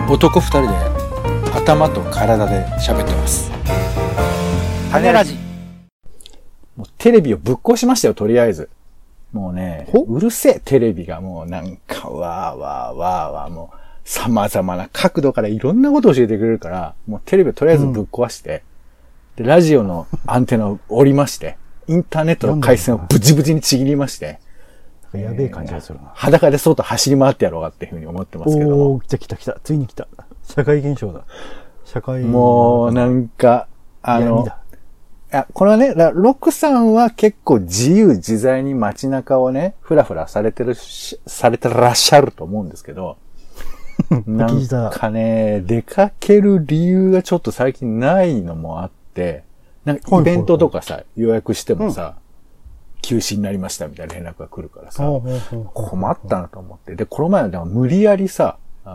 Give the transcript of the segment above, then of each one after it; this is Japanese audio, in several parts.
男二人で頭と体で喋ってます。種ラジ。もうテレビをぶっ壊しましたよ、とりあえず。もうね、うるせえテレビがもうなんかわーわーわーわーもう様々な角度からいろんなことを教えてくれるから、もうテレビをとりあえずぶっ壊して、で、ラジオのアンテナを折りまして、インターネットの回線をブチブチにちぎりまして、 やべえ感じがするな。 裸で外走り回ってやろうかっていうふうに思ってますけども。 おー、来た。ついに来た。社会現象だ。 もう、なんか、これはね、ロクさんは結構自由自在に街中をね、ふらふらされてらっしゃると思うんですけど、なんかね、出かける理由がちょっと最近ないのもあって、なんかイベントとかさ、予約してもさ、休止になりましたみたいな連絡が来るからさ、困ったなと思って。で、この前は無理やりさ、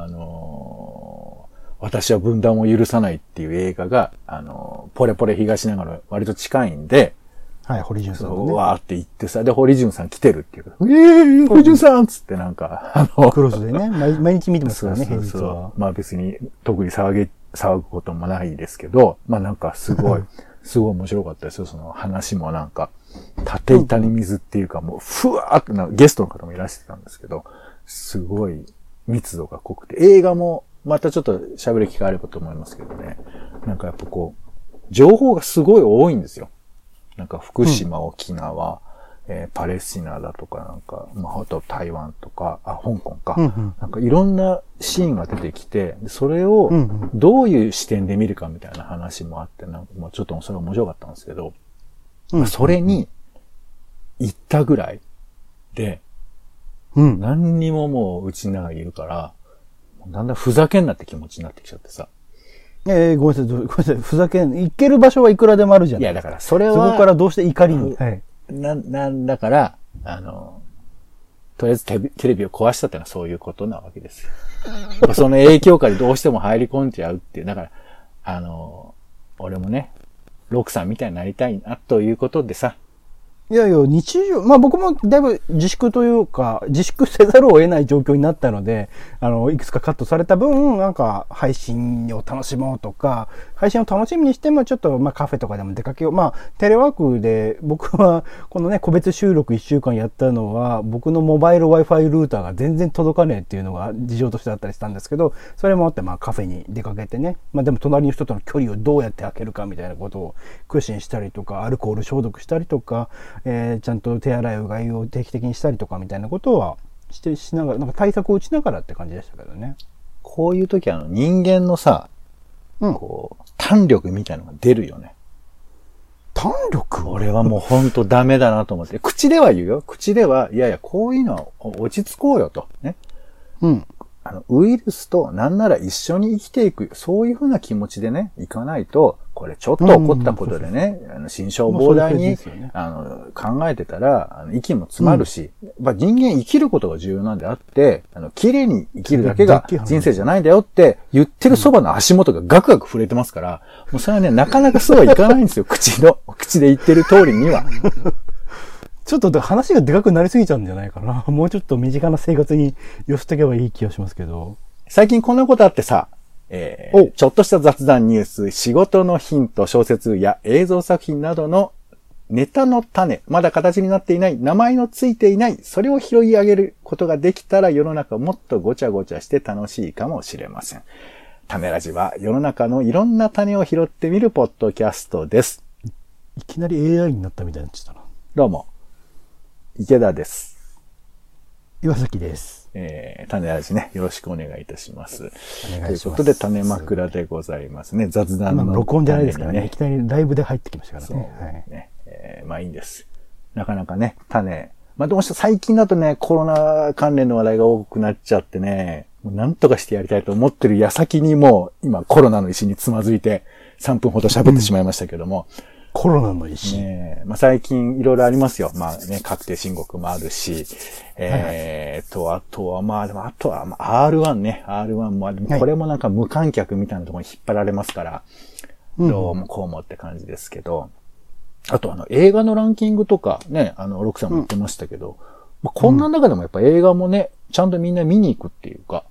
私は分断を許さないっていう映画が、ポレポレ東長野割と近いんで、 はい、堀潤さん、ね。 わーって言ってさ、で、堀潤さん来てるっていうから、堀潤さんつってなんか、 クロスでね、毎日見てますからね、平日は。 まあ別に特に騒ぐこともないですけど、まあなんかすごい面白かったですよ、その話もなんか。縦板に水っていうかもう、ふわーってゲストの方もいらしてたんですけど、すごい密度が濃くて、映画もまたちょっと喋る機会あればと思いますけどね、なんかやっぱこう、情報がすごい多いんですよ。なんか福島、沖縄、パレスチナだとかなんか、まあ、あと台湾とか、香港か、なんかいろんなシーンが出てきて、それをどういう視点で見るかみたいな話もあって、なんかもうちょっとそれ面白かったんですけど、それに行ったぐらいで、何にももううちの中にいるから、だんだんふざけんなって気持ちになってきちゃってさ。 ごめんなさい、ふざけん、行ける場所はいくらでもあるじゃん。 いや、だからそれは。 そこからどうして怒りに。はい。 だから、とりあえずテレビを壊したってのはそういうことなわけですよ。その影響下にどうしても入り込んじゃうっていう。だから、俺もね、ロクさんみたいになりたいなということでさ。 いやいや、日常、まあ僕もだいぶ自粛というか、自粛せざるを得ない状況になったので、いくつかカットされた分、なんか配信を楽しもうとか、配信を楽しみにしてもちょっとまあカフェとかでも出かけよう。まあテレワークで僕はこのね、個別収録1週間やったのは、僕のモバイル Wi-Fi ルーターが全然届かねえっていうのが事情としてあったりしたんですけど、それもあってまあカフェに出かけてね、まあでも隣の人との距離をどうやって開けるかみたいなことを苦心したりとか、アルコール消毒したりとか、ちゃんと手洗いうがいを定期的にしたりとかみたいなことはしながら、なんか対策を打ちながらって感じでしたけどね。 こういう時人間のさ、こう、胆力みたいなのが出るよね。 胆力？ 俺はもうほんとダメだなと思って。口では言うよ。口では、いやいや、こういうのは落ち着こうよと。ね。ウイルスとなんなら一緒に生きていく、そういうふうな気持ちでね、いかないと、これちょっと起こったことでね、心象膨大に、考えてたら、息も詰まるし、やっぱ人間生きることが重要なんであって、綺麗に生きるだけが人生じゃないんだよって言ってるそばの足元がガクガク触れてますから、もうそれはね、なかなかそうはいかないんですよ、口で言ってる通りには。 ちょっと話がでかくなりすぎちゃうんじゃないかな。もうちょっと身近な生活に寄せていけばいい気がしますけど。 最近こんなことあってさ、ちょっとした雑談ニュース、仕事のヒント、小説や映像作品などのネタの種、まだ形になっていない、名前のついていない、それを拾い上げることができたら世の中もっとごちゃごちゃして楽しいかもしれません。種ラジは世の中のいろんな種を拾ってみるポッドキャストです。 いきなり AI になったみたいになっちゃったな。 どうも。池田です。 岩崎です。 種ラジね、よろしくお願いいたします。 お願いします。 ということで、種枕でございますね。雑談の、 録音じゃないですからね。いきなりライブで入ってきましたからね。 そうね。まあいいんです。なかなかね、種。まあどうして最近だとね、コロナ関連の話題が多くなっちゃってね、もうなんとかしてやりたいと思ってる矢先にもう、今コロナの石につまずいて、3分ほど喋ってしまいましたけども、 コロナの石。 まあ、最近いろいろありますよ。まあね、確定申告もあるし、あとは、R1 ね。R1 も、これもなんか無観客みたいなところに引っ張られますから、どうもこうもって感じですけど、あと映画のランキングとかね、ロクさんも言ってましたけど、まあ、こんな中でもやっぱ映画もね、ちゃんとみんな見に行くっていうか、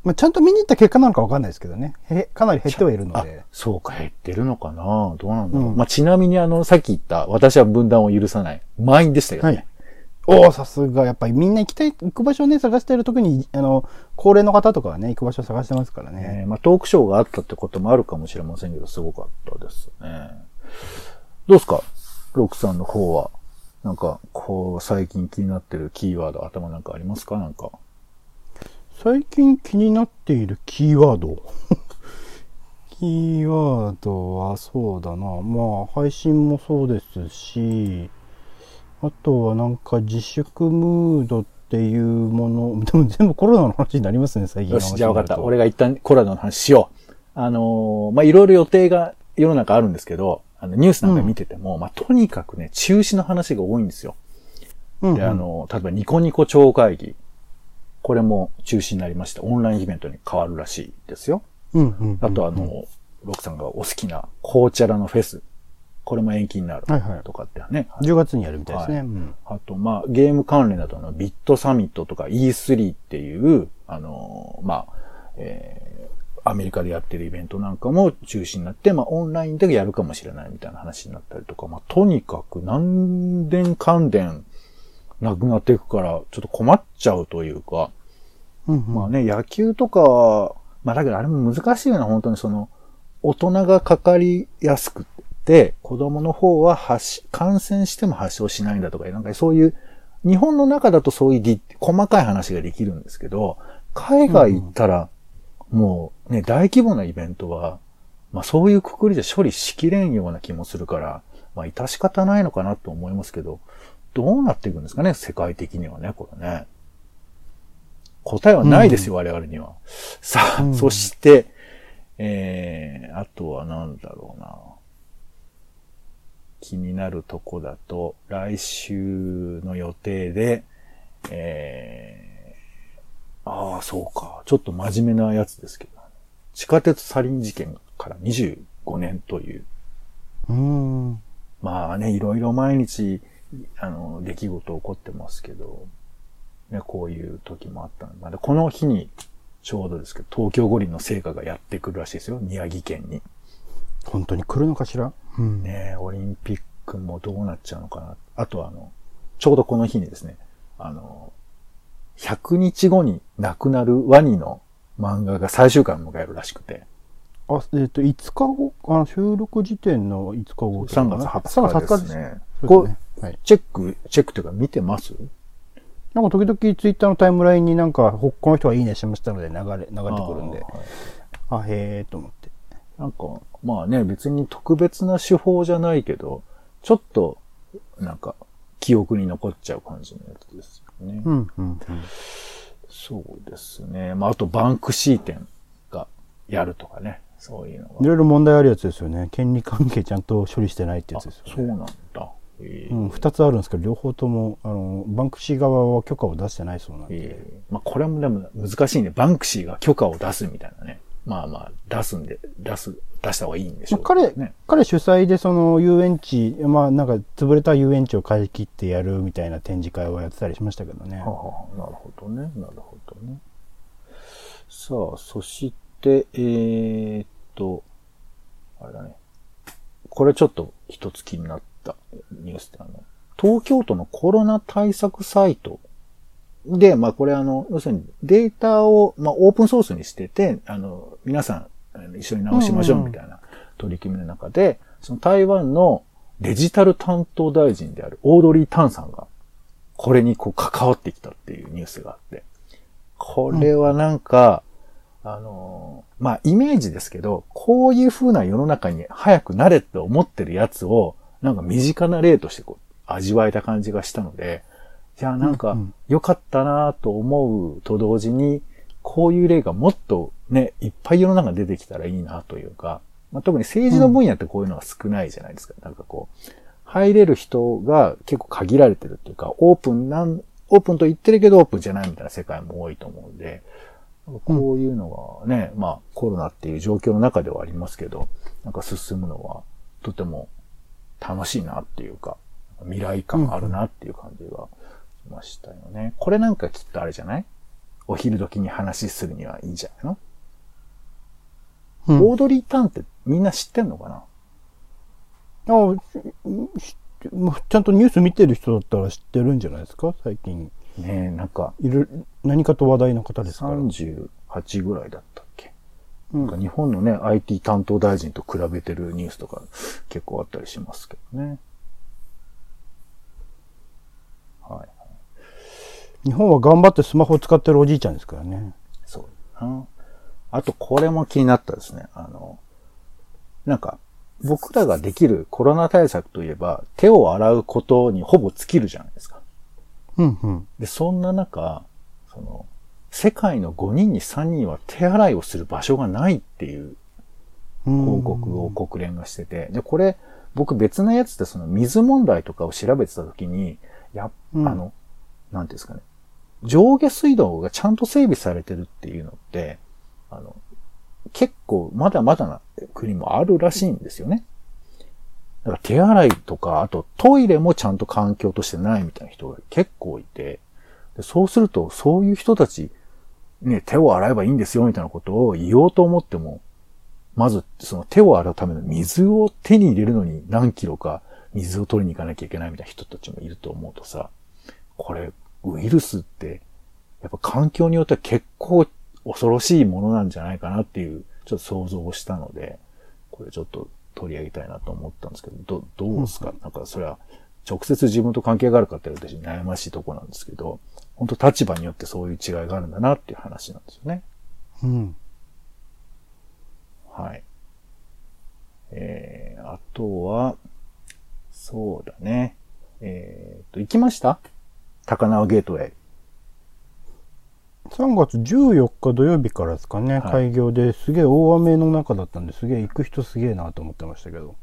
まあ、ちゃんと見に行った結果なのかわかんないですけどね。かなり減ってはいるので。 そうか、減ってるのかな、どうなんだろう。 うんまあ、ちなみにさっき言った、私は分断を許さない。満員でしたけどね。 おお、さすが。やっぱりみんな行く場所をね、探してる。特に、高齢の方とかはね、行く場所を探してますからね。 まあ、トークショーがあったってこともあるかもしれませんけど、すごかったですね。どうですかロクさんの方は。なんか、最近気になってるキーワード、頭なんかありますかなんか。 最近気になっているキーワードキーワードはそうだな。まあ、配信もそうですし、あとはなんか自粛ムードっていうもの、でも全部コロナの話になりますね、最近の話。 よし、じゃあ分かった。俺が一旦コロナの話しよう。まあ、いろいろ予定が世の中あるんですけど、ニュースなんか見てても、まあ、とにかくね、中止の話が多いんですよ。で、例えばニコニコ超会議。これも中止になりました。オンラインイベントに変わるらしいですよ。あとロクさんがお好きな紅茶らのフェス。これも延期になるとかってね。 10月にやるみたいですね。 あと、まあ、ゲーム関連だとビットサミットとか E3 っていう、まあ、アメリカでやってるイベントなんかも中止になって、まあ、オンラインでやるかもしれないみたいな話になったりとか、まあ、とにかく何年関連なくなっていくから、ちょっと困っちゃうというか、まあね、野球とか、まあだけどあれも難しいよな、本当に大人がかかりやすくて、子供の方は感染しても発症しないんだとか、なんかそういう、日本の中だとそういう細かい話ができるんですけど、海外行ったら、もうね、大規模なイベントは、まあそういう括りじゃ処理しきれんような気もするから、まあ致し方ないのかなと思いますけど、どうなっていくんですかね、世界的にはね、これね。答えはないですよ、我々には。さあ、そして、あとはなんだろうな。気になるとこだと、来週の予定で、そうか。ちょっと真面目なやつですけど。地下鉄サリン事件から25年という。まあね、いろいろ毎日、出来事起こってますけど、ね、こういう時もあったので、この日にちょうどですけど、東京五輪の聖火がやってくるらしいですよ、宮城県に。 本当に来るのかしら、 ね、オリンピックもどうなっちゃうのかな。あとちょうどこの日にですね、100日後に亡くなるワニの漫画が最終回を迎えるらしくて。 5日後、収録時点の5日後。 3月20日ですね。 こう、 チェックというか見てます？ なんか時々ツイッターのタイムラインになんか、この人がいいねしましたので流れてくるんで。へーと思って。 なんか、まあね、別に特別な手法じゃないけど、ちょっと、なんか、記憶に残っちゃう感じのやつですよね。そうですね。まあ、あと、バンクシー展がやるとかね。そういうのが。 いろいろ問題あるやつですよね。権利関係ちゃんと処理してないってやつですよね。 そうなんだ。 2つあるんですけど、両方とも、バンクシー側は許可を出してないそうなんで。 まあ、これもでも難しいね。バンクシーが許可を出すみたいなね。まあまあ、出した方がいいんでしょうね。 彼主催で遊園地、まあなんか潰れた遊園地を借り切ってやるみたいな展示会をやってたりしましたけどね。 なるほどね。さあ、そして、あれだね。これちょっと一つ気になったニュースで東京都のコロナ対策サイトで、まあこれ要するにデータを、まあオープンソースにしてて、皆さん一緒に直しましょうみたいな取り組みの中で、その台湾のデジタル担当大臣であるオードリー・タンさんが、これに関わってきたっていうニュースがあって、これはなんか、まあイメージですけど、こういう風な世の中に早くなれって思ってるやつを、なんか身近な例として味わえた感じがしたので、いや、なんか、良かったなと思うと同時に、こういう例がもっとね、いっぱい世の中に出てきたらいいなというか、まあ、特に政治の分野ってこういうのが少ないじゃないですか。なんか入れる人が結構限られてるっていうか、オープンと言ってるけどオープンじゃないみたいな世界も多いと思うんで、こういうのがね、まあコロナっていう状況の中ではありますけど、なんか進むのはとても楽しいなっていうか、未来感あるなっていう感じがしましたよね。これなんかきっとあれじゃない？ お昼時に話するにはいいんじゃないの？ うん、 オードリー・タンってみんな知ってんのかな？ ちゃんとニュース見てる人だったら知ってるんじゃないですか、最近。 ねえ、なんか、 何かと話題の方ですから。 38ぐらいだったっけ？なんか日本のね、IT 担当大臣と比べてるニュースとか結構あったりしますけどね。はい。 日本は頑張ってスマホを使ってるおじいちゃんですからね。 そうだな。あと、これも気になったですね。なんか、僕らができるコロナ対策といえば、手を洗うことにほぼ尽きるじゃないですか。 うんうん。 で、そんな中、世界の5人に3人は手洗いをする場所がないっていう報告を国連がしてて、で、これ、僕別のやつで水問題とかを調べてたときに、なんていうんですかね、上下水道がちゃんと整備されてるっていうのって、結構まだまだな国もあるらしいんですよね。だから手洗いとか、あとトイレもちゃんと環境としてないみたいな人が結構いて、でそうするとそういう人たち、ね、手を洗えばいいんですよみたいなことを言おうと思っても、まずその手を洗うための水を手に入れるのに何キロか水を取りに行かなきゃいけないみたいな人たちもいると思うとさ、これウイルスってやっぱ環境によっては結構恐ろしいものなんじゃないかなっていうちょっと想像をしたので、これちょっと取り上げたいなと思ったんですけど、どうですか？なんかそれは直接自分と関係があるかって言われて悩ましいところなんですけど、本当立場によってそういう違いがあるんだなっていう話なんですよね。 うん。 はい。あとは、そうだね。行きました？高輪ゲートウェイ。 3月14日土曜日からですかね、 はい、 開業ですげえ大雨の中だったんで、すげえ行く人すげえなと思ってましたけど。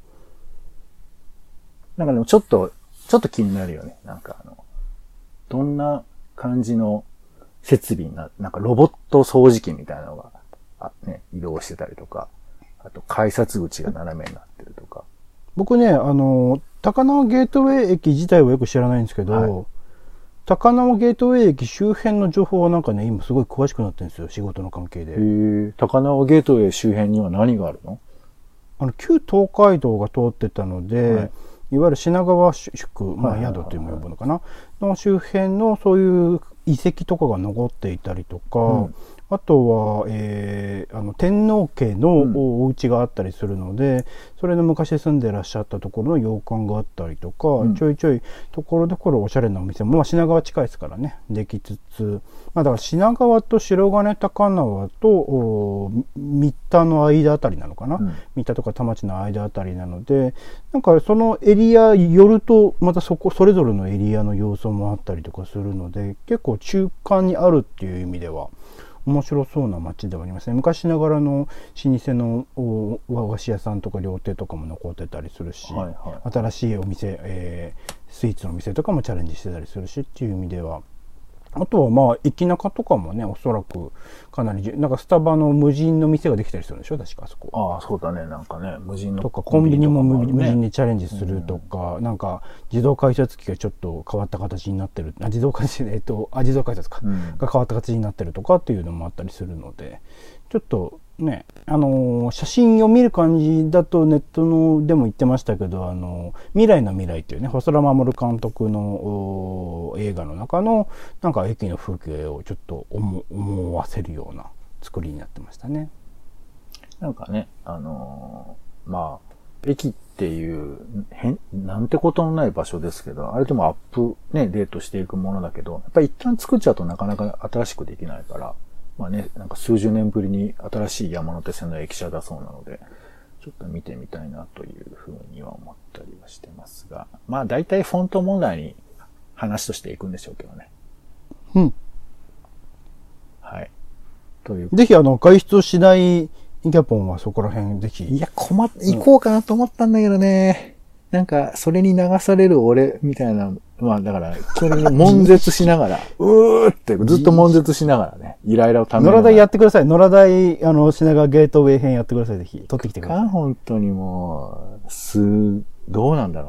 なんかでもちょっと気になるよね。なんかどんな感じの設備なんかロボット掃除機みたいなのが、ね、移動してたりとか、あと改札口が斜めになってるとか。 僕ね、高輪ゲートウェイ駅自体はよく知らないんですけど、はい、高輪ゲートウェイ駅周辺の情報はなんかね、今すごい詳しくなってるんですよ、仕事の関係で。 高輪ゲートウェイ周辺には何があるの？ 旧東海道が通ってたので、はい、いわゆる品川宿、まあ宿というのも呼ぶのかな、の周辺のそういう遺跡とかが残っていたりとか、あとは、天皇家のお家があったりするので、それの昔住んでらっしゃったところの洋館があったりとか、ちょいちょいところどころおしゃれなお店も、まあ、品川近いですからね、できつつ、まあ、だから品川と白金高輪と三田の間あたりなのかな、三田とか田町の間あたりなので、なんかそのエリア寄ると、またそれぞれのエリアの要素もあったりとかするので、結構中間にあるっていう意味では、面白そうな街ではありますね。昔ながらの老舗の和菓子屋さんとか料亭とかも残ってたりするし、はいはい、新しいお店、スイーツのお店とかもチャレンジしてたりするしっていう意味では、あとはまあ駅中とかもね、おそらくかなりなんかスタバの無人の店ができたりするんでしょ、確かあそこ。 ああ、そうだね、なんかね、無人のとかコンビニも無人にチャレンジするとか、なんか自動改札機がちょっと変わった形になってる、自動改札か、が変わった形になってるとかっていうのもあったりするので、ちょっとね、写真を見る感じだとネットのでも言ってましたけど、未来の未来っていうね、細田守監督の映画の中のなんか駅の風景をちょっと思わせるような作りになってましたね。 なんかね、まあ、駅っていうなんてことのない場所ですけど、あれでもアップね、デートしていくものだけど、やっぱり一旦作っちゃうとなかなか新しくできないから、まあね、なんか数十年ぶりに新しい山手線の駅舎だそうなので、ちょっと見てみたいなというふうには思ったりはしてますが、まあ大体フォント問題に話としていくんでしょうけどね。 うん。 はい。という。 ぜひ外出をしないイキャポンはそこら辺ぜひ。 いや、行こうかなと思ったんだけどね。なんか、それに流される俺みたいな、まあだから、基本的に悶絶しながら、うーってずっと悶絶しながらね、イライラをためながら。 野良台やってください。野良台、品川ゲートウェイ編やってください。ぜひ、撮ってきてください。 本当にもう、どうなんだろうね。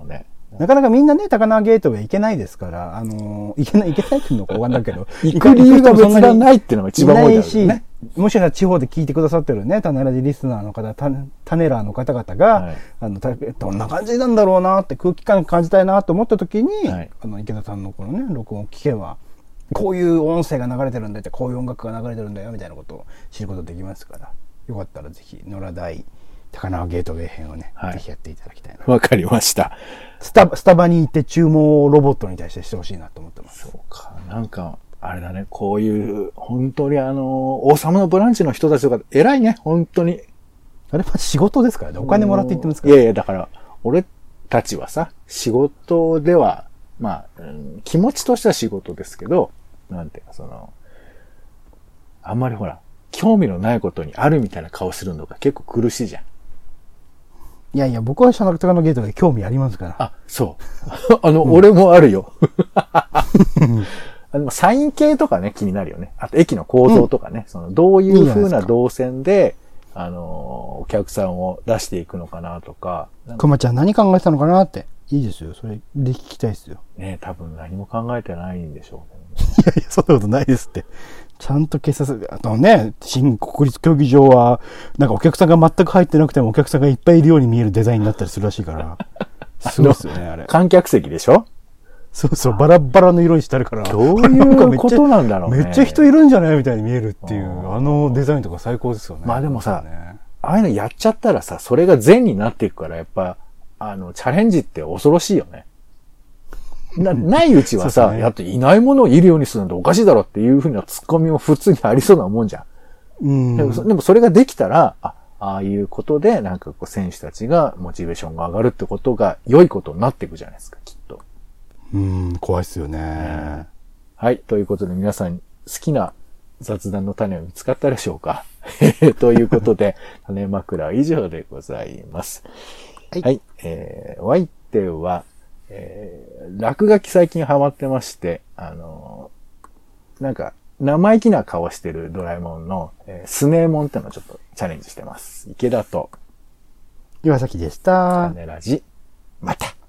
なかなかみんなね、高輪ゲートウェイ行けないですから、行けないっていうのかわかんないけど、 行く理由が別段ないっていうのが一番多いですね。 もしかしたら地方で聞いてくださってるね、タネラジリスナーの方、タネラーの方々が、はい、どんな感じなんだろうなって空気感感じたいなと思った時に、はい、池田さんのこのね、録音を聞けば、こういう音声が流れてるんだって、こういう音楽が流れてるんだよみたいなことを知ることできますから、よかったらぜひ、野良大、高輪ゲートウェイ編をね、はい、ぜひやっていただきたいな。 わかりました。 スタバに行って注文をロボットに対してしてほしいなと思ってます。 そうか。なんか、あれだね、こういう、本当に王様のブランチの人たちとか、偉いね、本当に。 あれは仕事ですからね。お金もらって言ってますから、 いやいや、だから、俺たちはさ、仕事では、まあ、気持ちとしては仕事ですけど、なんていうか、あんまりほら、興味のないことにあるみたいな顔するのが結構苦しいじゃん。 いやいや、僕は高輪ゲートで興味ありますから。 あ、そう。俺もあるよ。サイン系とかね、気になるよね。あと、駅の構造とかね、どういう風な動線で、お客さんを出していくのかなとか。 くまちゃん何考えてたのかなって。いいですよ。それで聞きたいですよ。 ね、多分何も考えてないんでしょうけどね。いやいや、そんなことないですって。ちゃんと警察、あとね、新国立競技場は、なんかお客さんが全く入ってなくてもお客さんがいっぱいいるように見えるデザインになったりするらしいから。すごいですよね、あれ。 観客席でしょ？ そうそう、バラバラの色にしてあるから。 どういうことなんだろうね。 めっちゃ人いるんじゃないみたいに見えるっていう、デザインとか最高ですよね。 まあでもさ、ああいうのやっちゃったらさ、それが善になっていくから、やっぱ、チャレンジって恐ろしいよね。ないうちはさ、ね、やっといないものをいるようにするなんておかしいだろっていうふうなツッコミも普通にありそうなもんじゃん。でもそれができたら、ああいうことで、なんかこう選手たちがモチベーションが上がるってことが良いことになっていくじゃないですか、きっと。 怖いっすよね。 はい。ということで皆さん好きな雑談の種は見つかったでしょうかということで、種枕は以上でございます。はい。はい。お相手は、落書き最近ハマってまして、なんか、生意気な顔してるドラえもんの、スネーモンってのをちょっとチャレンジしてます。池田と、 岩崎でした。 種ラジ、また。